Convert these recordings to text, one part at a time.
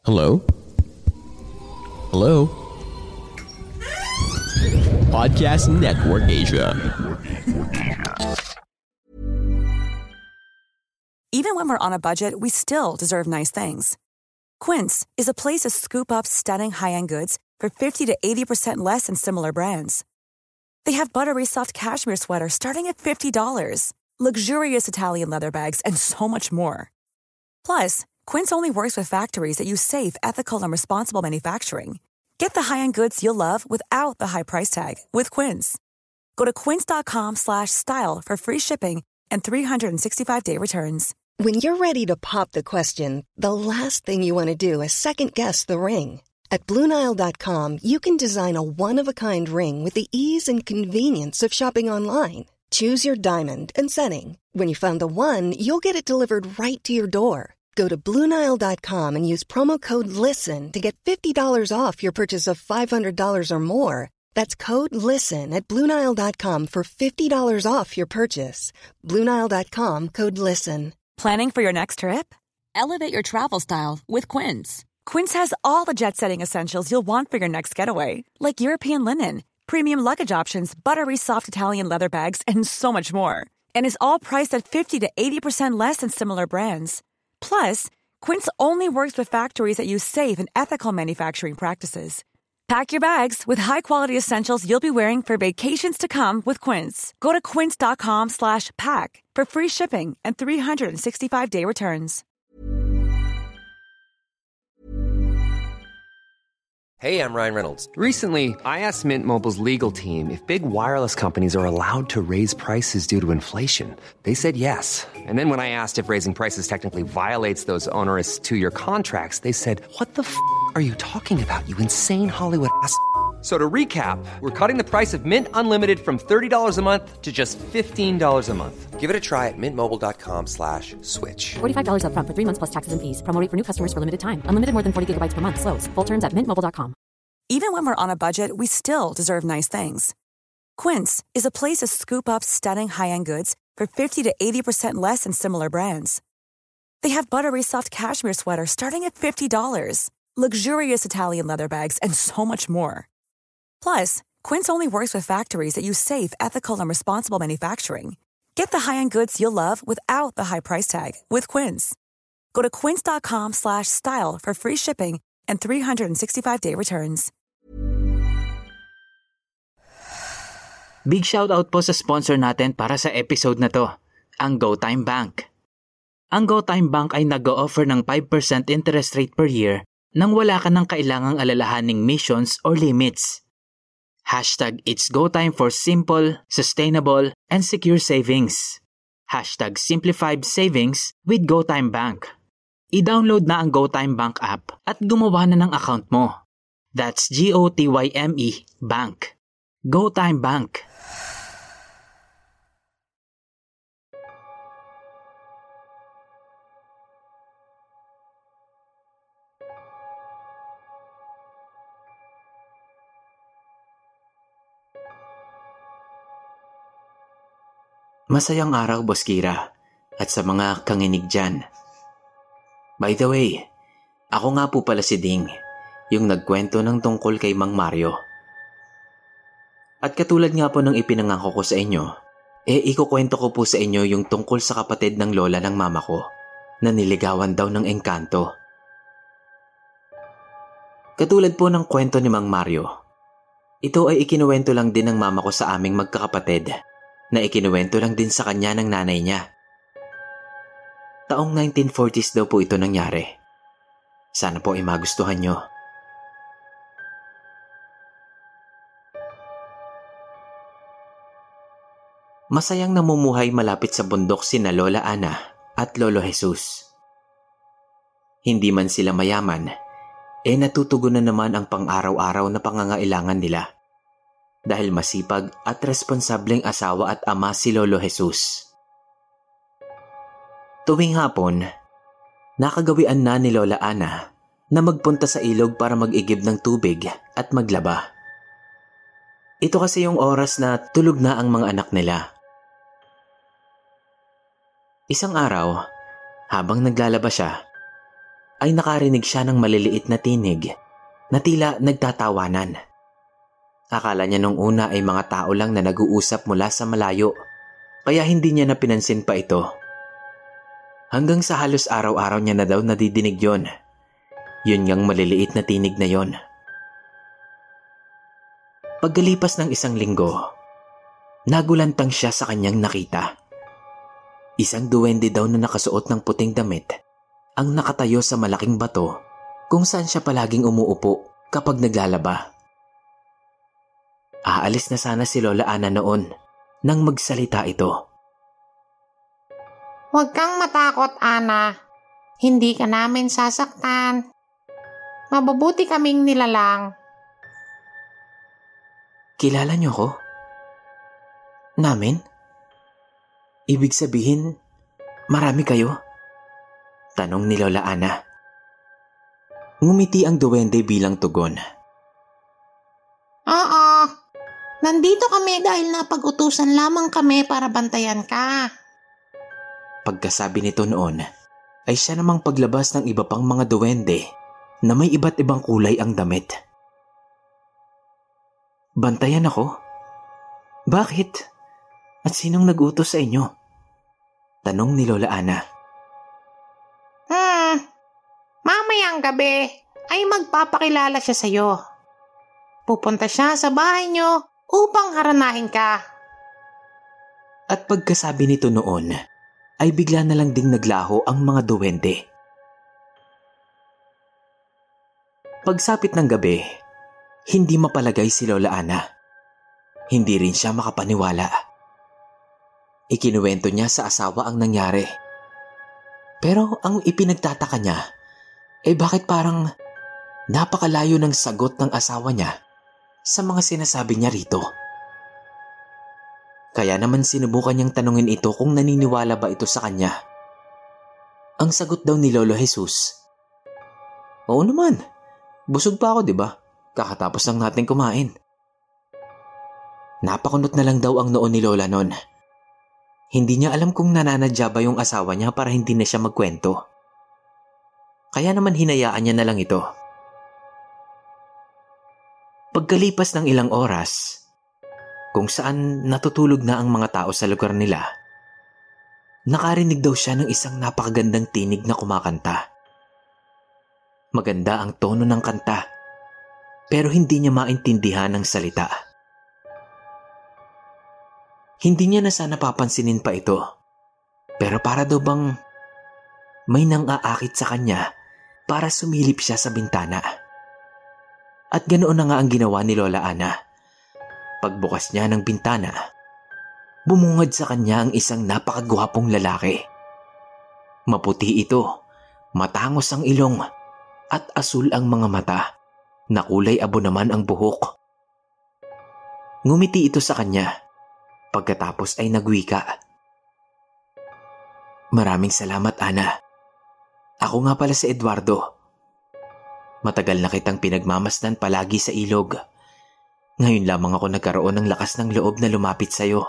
Hello? Hello? Podcast Network Asia. Even when we're on a budget, we still deserve nice things. Quince is a place to scoop up stunning high-end goods for 50 to 80% less than similar brands. They have buttery soft cashmere sweaters starting at $50, luxurious Italian leather bags, and so much more. Plus, Quince only works with factories that use safe, ethical, and responsible manufacturing. Get the high-end goods you'll love without the high price tag with Quince. Go to quince.com/style for free shipping and 365-day returns. When you're ready to pop the question, the last thing you want to do is second-guess the ring. At BlueNile.com, you can design a one-of-a-kind ring with the ease and convenience of shopping online. Choose your diamond and setting. When you find the one, you'll get it delivered right to your door. Go to BlueNile.com and use promo code LISTEN to get $50 off your purchase of $500 or more. That's code LISTEN at BlueNile.com for $50 off your purchase. BlueNile.com, code LISTEN. Planning for your next trip? Elevate your travel style with Quince. Quince has all the jet-setting essentials you'll want for your next getaway, like European linen, premium luggage options, buttery soft Italian leather bags, and so much more. And is all priced at 50 to 80% less than similar brands. Plus, Quince only works with factories that use safe and ethical manufacturing practices. Pack your bags with high-quality essentials you'll be wearing for vacations to come with Quince. Go to quince.com/pack for free shipping and 365-day returns. Hey, I'm Ryan Reynolds. Recently, I asked Mint Mobile's legal team if big wireless companies are allowed to raise prices due to inflation. They said yes. And then when I asked if raising prices technically violates those onerous two-year contracts, they said, "What the f*** are you talking about, you insane Hollywood ass?" So to recap, we're cutting the price of Mint Unlimited from $30 a month to just $15 a month. Give it a try at mintmobile.com/switch. $45 up front for 3 months plus taxes and fees. Promo rate for new customers for limited time. Unlimited more than 40 gigabytes per month. Slows full terms at mintmobile.com. Even when we're on a budget, we still deserve nice things. Quince is a place to scoop up stunning high-end goods for 50 to 80% less than similar brands. They have buttery soft cashmere sweaters starting at $50, luxurious Italian leather bags, and so much more. Plus, Quince only works with factories that use safe, ethical, and responsible manufacturing. Get the high-end goods you'll love without the high price tag with Quince. Go to quince.com/style for free shipping and 365-day returns. Big shoutout po sa sponsor natin para sa episode na to, ang GoTime Bank. Ang GoTime Bank ay nag-o-offer ng 5% interest rate per year nang wala ka ng kailangang alalahaning missions or limits. Hashtag it's GoTime for simple, sustainable, and secure savings. Hashtag simplified savings with GoTime Bank. I-download na ang GoTime Bank app at gumawa na ng account mo. That's GOTYME Bank. GoTime Bank. Masayang araw, Boss Kira, at sa mga kanginig dyan. By the way, ako nga po pala si Ding, yung nagkwento ng tungkol kay Mang Mario. At katulad nga po ng ipinangako ko sa inyo, ikukwento ko po sa inyo yung tungkol sa kapatid ng lola ng mama ko na niligawan daw ng engkanto. Katulad po ng kwento ni Mang Mario, ito ay ikinuwento lang din ng mama ko sa aming magkakapatid na ikinuwento lang din sa kanya ng nanay niya. Taong 1940s daw po ito nangyari. Sana po ay magustuhan nyo. Masayang namumuhay malapit sa bundok sina Lola Ana at Lolo Jesus. Hindi man sila mayaman, natutugunan naman ang pang-araw-araw na pangangailangan nila. Dahil masipag at responsableng asawa at ama si Lolo Jesus. Tuwing hapon, nakagawian na ni Lola Ana na magpunta sa ilog para mag-igib ng tubig at maglaba. Ito kasi yung oras na tulog na ang mga anak nila. Isang araw, habang naglalaba siya, ay nakarinig siya ng maliliit na tinig na tila nagtatawanan. Akala niya nung una ay mga tao lang na nag-uusap mula sa malayo, kaya hindi niya napinansin pa ito. Hanggang sa halos araw-araw niya na daw nadidinig yon. Yun ngang maliliit na tinig na yon. Pagkalipas ng isang linggo, nagulantang siya sa kanyang nakita. Isang duwende daw na nakasuot ng puting damit ang nakatayo sa malaking bato kung saan siya palaging umuupo kapag naglalaba. Aalis na sana si Lola Ana noon nang magsalita ito. Huwag kang matakot, Ana. Hindi ka namin sasaktan. Mabubuti kaming nilalang. Kilala niyo ko? Namin? Ibig sabihin, marami kayo? Tanong ni Lola Ana. Ngumiti ang duwende bilang tugon. Oo, nandito kami dahil napag-utusan lamang kami para bantayan ka. Pagkasabi nito noon, ay siya namang paglabas ng iba pang mga duwende na may iba't ibang kulay ang damit. Bantayan ako? Bakit? At sinong nag-utos sa inyo? Tanong ni Lola Ana. Mamayang gabi ay magpapakilala siya sa'yo. Pupunta siya sa bahay niyo upang haranahin ka. At pagkasabi nito noon, ay bigla na lang ding naglaho ang mga duwende. Pagsapit ng gabi, hindi mapalagay si Lola Ana. Hindi rin siya makapaniwala. Ikinuwento niya sa asawa ang nangyari. Pero ang ipinagtataka niya ay bakit parang napakalayo ng sagot ng asawa niya sa mga sinasabi niya rito. Kaya naman sinubukan niyang tanungin ito kung naniniwala ba ito sa kanya. Ang sagot daw ni Lolo Jesus, "Oo naman, busog pa ako, 'di ba? Kakatapos lang natin kumain." Napakunot na lang daw ang noo ni Lola noon. Hindi niya alam kung nananadya ba yung asawa niya para hindi na siya magkwento. Kaya naman hinayaan niya na lang ito. Pagkalipas ng ilang oras, kung saan natutulog na ang mga tao sa lugar nila, nakarinig daw siya ng isang napakagandang tinig na kumakanta. Maganda ang tono ng kanta, pero hindi niya maintindihan ang salita. Hindi niya na sana papansinin pa ito, pero para daw bang may nang-aakit sa kanya para sumilip siya sa bintana. At ganoon na nga ang ginawa ni Lola Ana. Pagbukas niya ng bintana, bumungad sa kanya ang isang napakagwapong lalaki. Maputi ito, matangos ang ilong, at asul ang mga mata, na kulay abo naman ang buhok. Ngumiti ito sa kanya, pagkatapos ay nagwika. "Maraming salamat, Ana. Ako nga pala si Eduardo. Matagal na kitang pinagmamasdan palagi sa ilog. Ngayon lamang ako nagkaroon ng lakas ng loob na lumapit sa'yo.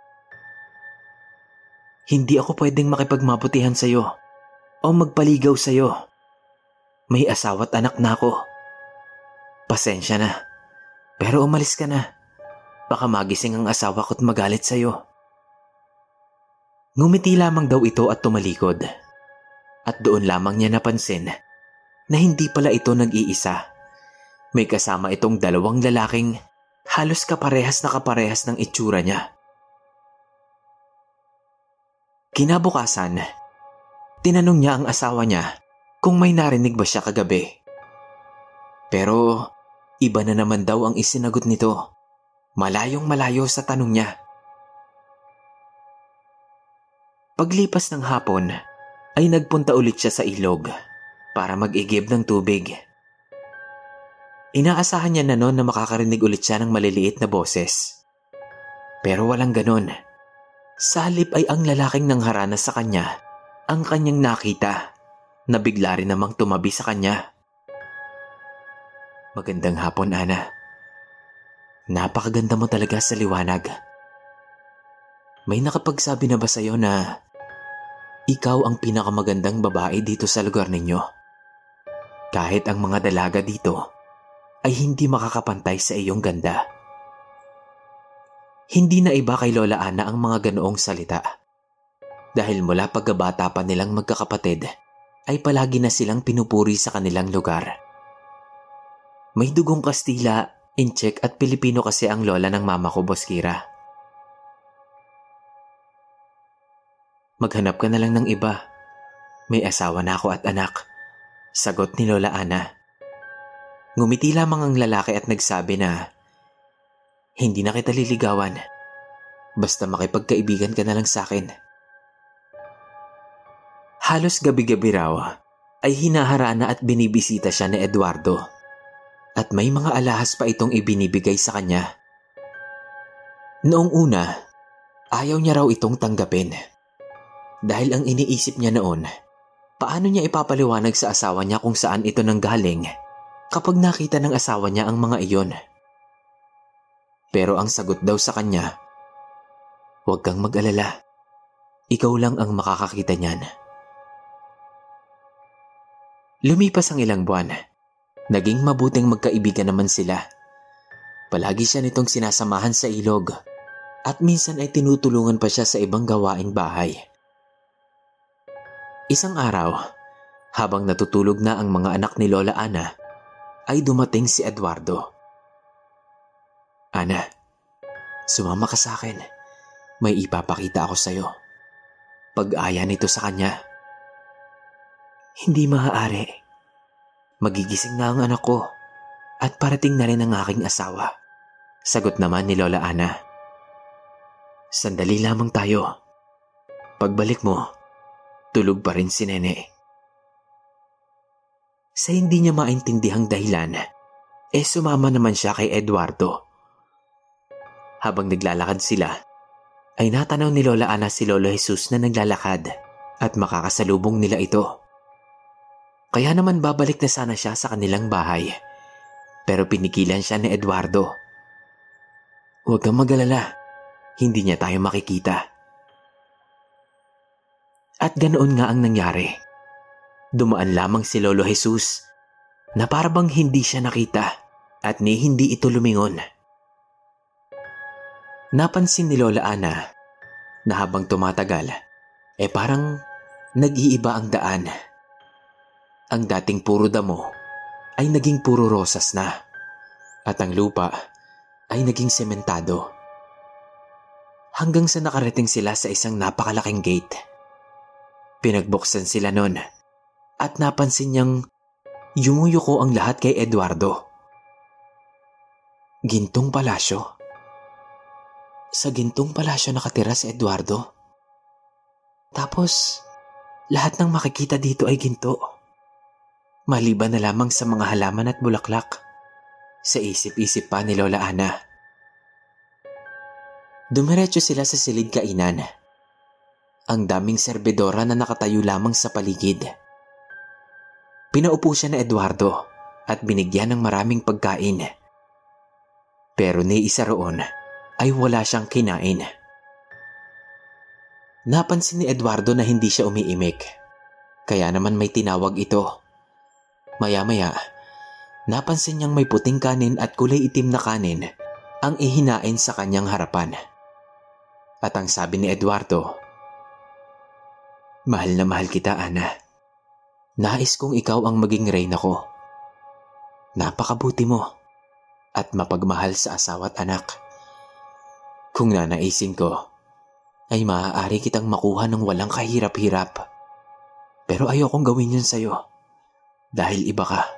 Hindi ako pwedeng makipagmabutihan sa'yo o magpaligaw sa'yo. May asawa't anak na ako. Pasensya na, pero umalis ka na. Baka magising ang asawa ko't magalit sa'yo." Ngumiti lamang daw ito at tumalikod. At doon lamang niya napansin na hindi pala ito nag-iisa. May kasama itong dalawang lalaking halos kaparehas ng itsura niya. Kinabukasan, tinanong niya ang asawa niya kung may narinig ba siya kagabi. Pero iba na naman daw ang isinagot nito. Malayong malayo sa tanong niya. Paglipas ng hapon, ay nagpunta ulit siya sa ilog para mag-igib ng tubig. Inaasahan niya na noon na makakarinig ulit siya ng maliliit na boses. Pero walang ganon. Sa halip ay ang lalaking nangharana sa kanya ang kanyang nakita na bigla rin namang tumabi sa kanya. "Magandang hapon, Ana. Napakaganda mo talaga sa liwanag. May nakapagsabi na ba sa'yo na ikaw ang pinakamagandang babae dito sa lugar ninyo?" Kahit ang mga dalaga dito ay hindi makakapantay sa iyong ganda. Hindi na iba kay Lola Ana ang mga ganoong salita. Dahil mula pagkabata pa nilang magkakapatid, ay palagi na silang pinupuri sa kanilang lugar. May dugong Kastila, Intsik at Pilipino kasi ang lola ng mama ko, Boss Kira. Maghanap ka na lang ng iba. May asawa na ako at anak, sagot ni Lola Ana. Ngumiti lamang ang lalaki at nagsabi na, hindi na kita liligawan. Basta makipagkaibigan ka na lang sa akin. Halos gabi-gabi raw ay hinaharana at binibisita siya ni Eduardo. At may mga alahas pa itong ibinibigay sa kanya. Noong una, ayaw niya raw itong tanggapin. Dahil ang iniisip niya noon, paano niya ipapaliwanag sa asawa niya kung saan ito nanggaling kapag nakita ng asawa niya ang mga iyon. Pero ang sagot daw sa kanya, huwag kang mag-alala. Ikaw lang ang makakakita niyan. Lumipas ang ilang buwan. Naging mabuting magkaibigan naman sila. Palagi siya nitong sinasamahan sa ilog at minsan ay tinutulungan pa siya sa ibang gawaing bahay. Isang araw, habang natutulog na ang mga anak ni Lola Ana, ay dumating si Eduardo. Ana, sumama ka sa akin. May ipapakita ako sa'yo. Pag-aya nito sa kanya. Hindi maaari. Magigising na ang anak ko at parating na rin ang aking asawa. Sagot naman ni Lola Ana. Sandali lamang tayo. Pagbalik mo, tulog pa rin si Nene. Sa hindi niya maintindihang dahilan, sumama naman siya kay Eduardo. Habang naglalakad sila, ay natanaw ni Lola Ana si Lolo Jesus na naglalakad at makakasalubong nila ito. Kaya naman babalik na sana siya sa kanilang bahay. Pero pinigilan siya ni Eduardo. Huwag kang mag-alala. Hindi niya tayo makikita. At ganoon nga ang nangyari. Dumaan lamang si Lolo Jesus na parabang hindi siya nakita at ni hindi ito lumingon. Napansin ni Lola Ana na habang tumatagal, parang nag-iiba ang daan. Ang dating puro damo ay naging puro rosas na at ang lupa ay naging sementado. Hanggang sa nakarating sila sa isang napakalaking gate. Pinagbuksan sila nun at napansin niyang yumuyuko ang lahat kay Eduardo. Gintong palasyo. Sa gintong palasyo nakatira si Eduardo. Tapos, lahat ng makikita dito ay ginto. Maliban na lamang sa mga halaman at bulaklak. Sa isip-isip pa ni Lola Ana. Dumiretso sila sa silid kainan. Ang daming serbidora na nakatayo lamang sa paligid. Pinaupo siya na Eduardo at binigyan ng maraming pagkain. Pero ni isa roon ay wala siyang kinain. Napansin ni Eduardo na hindi siya umiimik. Kaya naman may tinawag ito. Maya-maya, napansin niyang may puting kanin at kulay itim na kanin ang ihinain sa kanyang harapan. At ang sabi ni Eduardo, mahal na mahal kita, Ana. Nais kong ikaw ang maging reyna ko. Napakabuti mo at mapagmahal sa asawa at anak. Kung nanaisin ko, ay maaari kitang makuha ng walang kahirap-hirap. Pero ayokong gawin yun sa'yo. Dahil iba ka.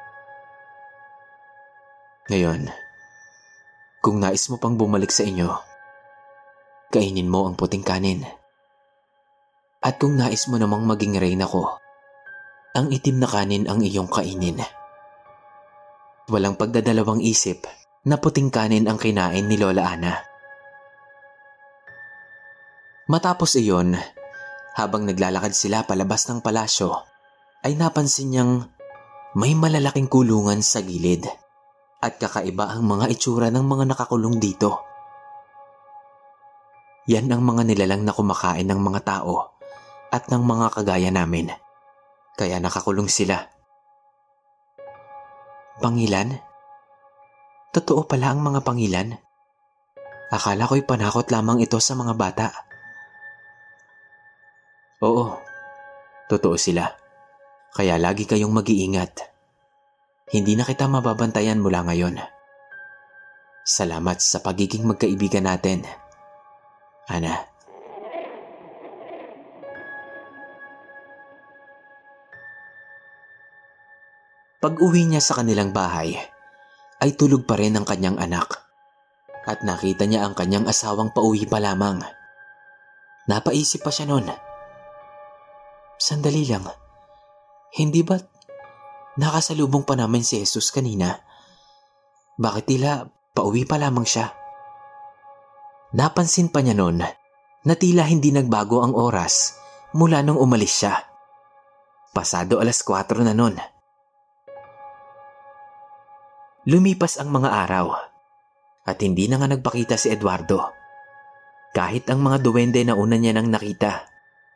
Ngayon, kung nais mo pang bumalik sa inyo, kainin mo ang puting kanin. At kung nais mo namang maging reyna ko, ang itim na kanin ang iyong kainin. Walang pagdadalawang isip na puting kanin ang kinain ni Lola Ana. Matapos iyon, habang naglalakad sila palabas ng palasyo, ay napansin niyang may malalaking kulungan sa gilid at kakaiba ang mga itsura ng mga nakakulong dito. Yan ang mga nilalang na kumakain ng mga tao at ng mga kagaya namin. Kaya nakakulong sila. Pangilan? Totoo pala ang mga pangilan? Akala ko'y panakot lamang ito sa mga bata. Oo, totoo sila. Kaya lagi kayong mag-iingat. Hindi na kita mababantayan mula ngayon. Salamat sa pagiging magkaibigan natin, Ana. Pag-uwi niya sa kanilang bahay, ay tulog pa rin ang kanyang anak. At nakita niya ang kanyang asawang pauwi pa lamang. Napaisip pa siya noon. Sandali lang. Hindi ba't nakasalubong pa namin si Jesus kanina? Bakit tila pauwi pa lamang siya? Napansin pa niya noon na tila hindi nagbago ang oras mula nung umalis siya. Pasado 4:00 na noon. Lumipas ang mga araw at hindi na nga nagpakita si Eduardo. Kahit ang mga duwende na una niya nang nakita.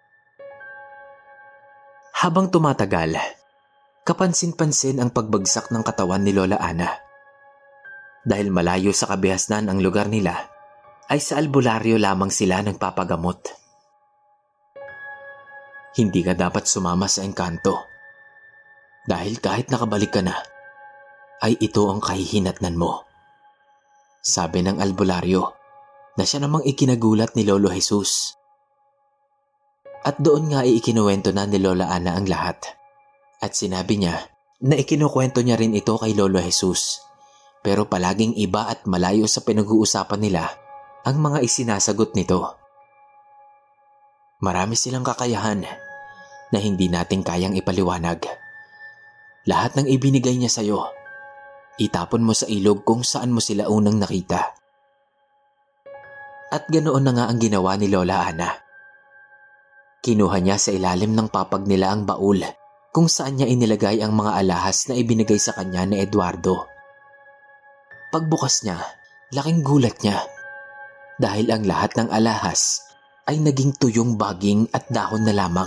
Habang tumatagal, kapansin-pansin ang pagbagsak ng katawan ni Lola Ana. Dahil malayo sa kabihasnan ang lugar nila, ay sa albularyo lamang sila nagpapagamot. Hindi ka dapat sumama sa engkanto. Dahil kahit nakabalik ka na, ay ito ang kahihinatnan mo. Sabi ng albularyo na siya namang ikinagulat ni Lolo Jesus. At doon nga ikinuwento na ni Lola Ana ang lahat. At sinabi niya na ikinukwento niya rin ito kay Lolo Jesus. Pero palaging iba at malayo sa pinag-uusapan nila ang mga isinasagot nito. Marami silang kakayahan na hindi natin kayang ipaliwanag. Lahat ng ibinigay niya sa'yo, itapon mo sa ilog kung saan mo sila unang nakita. At ganoon na nga ang ginawa ni Lola Ana. Kinuha niya sa ilalim ng papag nila ang baul kung saan niya inilagay ang mga alahas na ibinigay sa kanya ni Eduardo. Pagbukas niya, laking gulat niya dahil ang lahat ng alahas ay naging tuyong baging at dahon na lamang.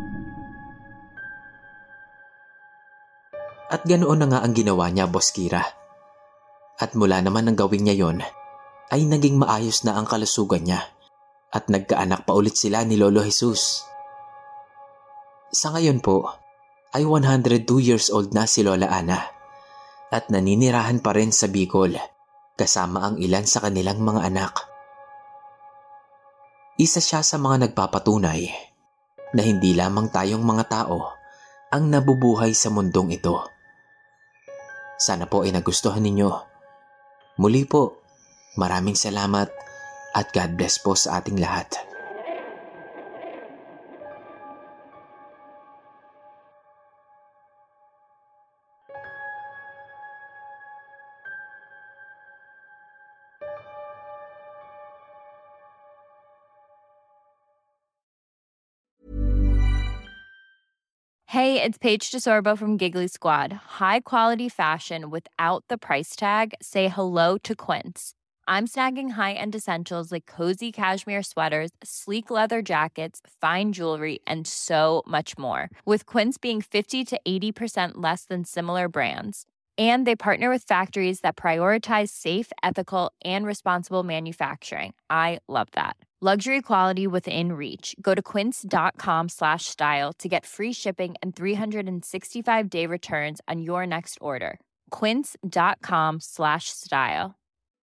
At ganoon na nga ang ginawa niya, Boss Kira. At mula naman ng gawin niya yon, ay naging maayos na ang kalusugan niya at nagkaanak pa ulit sila ni Lolo Jesus. Sa ngayon po, ay 102 years old na si Lola Ana at naninirahan pa rin sa Bicol kasama ang ilan sa kanilang mga anak. Isa siya sa mga nagpapatunay na hindi lamang tayong mga tao ang nabubuhay sa mundong ito. Sana po ay nagustuhan ninyo. Muli po, maraming salamat at God bless po sa ating lahat. Hey, it's Paige DeSorbo from Giggly Squad. High quality fashion without the price tag. Say hello to Quince. I'm snagging high-end essentials like cozy cashmere sweaters, sleek leather jackets, fine jewelry, and so much more. With Quince being 50 to 80% less than similar brands. And they partner with factories that prioritize safe, ethical, and responsible manufacturing. I love that. Luxury quality within reach. Go to quince.com/style to get free shipping and 365-day returns on your next order. Quince.com/style.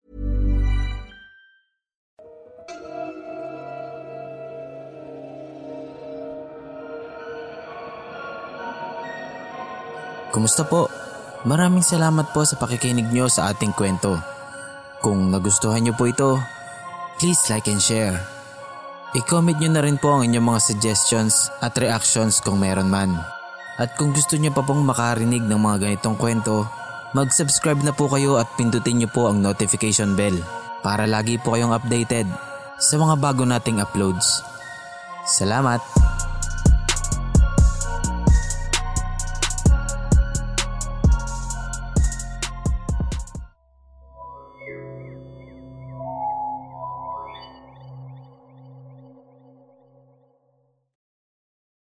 Kumusta po? Maraming salamat po sa pakikinig nyo sa ating kwento. Kung nagustuhan nyo po ito, please like and share. I-comment nyo na rin po ang inyong mga suggestions at reactions kung meron man. At kung gusto nyo pa pong makarinig ng mga ganitong kwento, mag-subscribe na po kayo at pindutin nyo po ang notification bell para lagi po kayong updated sa mga bago nating uploads. Salamat!